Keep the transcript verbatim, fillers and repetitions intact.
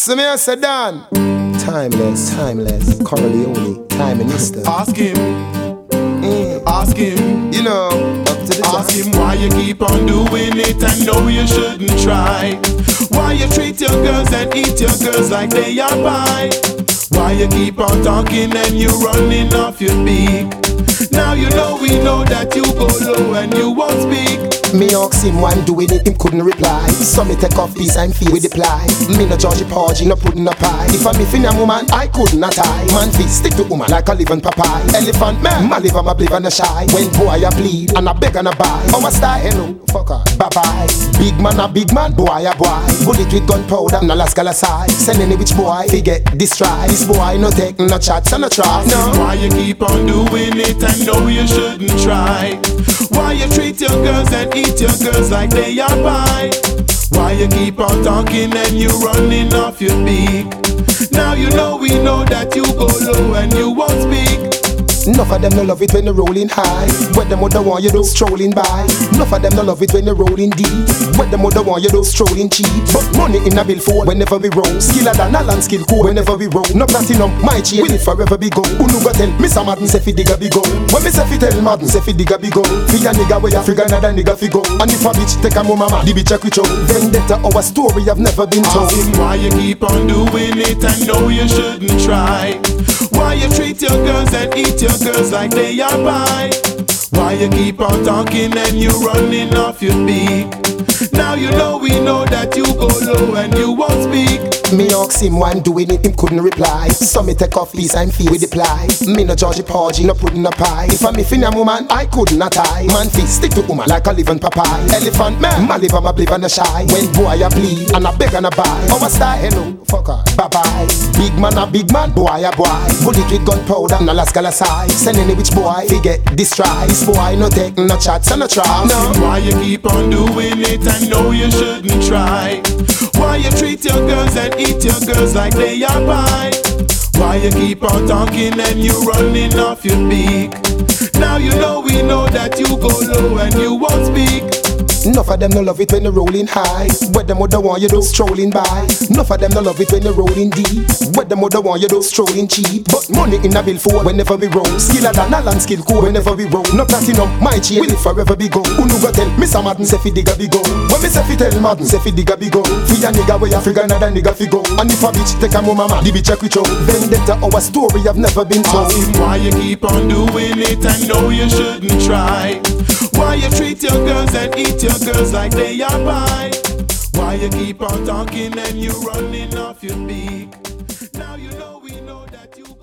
So me I said, Dan, timeless, timeless, Corleone, time minister. Ask him, Mm. ask him, You know, up to the ask top. him why you keep on doing it. I know you shouldn't try. Why you treat your girls and eat your girls like they are pie. Why you keep on talking and you running off your beak. Now you know we know that you go low and you won't speak. Me ask him one doing it, him couldn't reply. So me take off piece and feel with the ply. Me no Georgie Porgy, no pudding no pie. If I'm a a woman, I couldn't not tie. Man feet stick to woman like a living papaya. Elephant man, my liver, my live and a shy. When boy I bleed and I beg and I buy. Our style, hello, fuck her, bye bye. Big man a big man, boy a boy. Bullet with gunpowder, no last gal aside. Send any which boy, fi get destroyed. This boy no take no chats and no try. No. Why you keep on doing it? I know you shouldn't try. Why you treat your girls and eat your girls like they are pie. Why you keep on talking and you running off your beak. Now you know we know that you go low and you won't speak. Enough of them no love it when you're rolling high. What them other want you do strolling by. Enough of them no love it when you're rolling deep. What them other want you do strolling cheap. But money in a bill for whenever we roll. Skiller than a land skill cool whenever we roll. No platinum, my chain will it forever be gold. Who no go tell Mister Madden say fi digga big gold. When me say fi tell Madden say fi digga big gold. Fi a nigga where you figure another nigga fi go. And if a bitch take a mama, the bitch a quick show. Vendetta our story have never been told. Ask him why you keep on doing it. I know you shouldn't try. Why you treat your girls and eat your girls like they are pie. Why you keep on talking and you running off your beak. Now you know we know that you go low and you won't speak. Me ask him one doing it, him couldn't reply. So me take off piece and feel with the ply. Me no Georgie Porgy, no pudding no pie. If I'm a a woman, I couldn't not tie. Man feet stick to woman like a living papaya. Elephant man, my liver, my live and a shy. When boy I bleed and I beg and I buy. Our style, hello, fuck her, bye bye. Big man a big man, boy a boy. Bullet with gunpowder, no last gal aside. Send any which boy, fi get destroyed. This boy no take no chats and no try. No. Why you keep on doing it? I know you shouldn't try. Why you treat your girls and eat your girls like they are pie. Why you keep on talking and you running off your beak. Now you know we know that you go low and you won't speak. Enough of them no love it when you're rolling high. What them other want you do strolling by. Enough of them no love it when you're rolling deep. What them other want you do strolling cheap. But money in a bill for whenever we roll. Skiller than a land skill cool whenever we roll. No platinum, my chain will it forever be gold. Who no go tell Mister Madden say fi digga big gold. When me say fi tell Madden say fi digga big gold. Fi a nigga where you figure another nigga fi go. And if a bitch take a mama, the bitch a quick show. Vendetta our story have never been told. Ask him why you keep on doing it. I know you shouldn't try. Why you treat your girls and eat your girls like they are pie. Why you keep on talking and you running off your beak. Now you know we know that you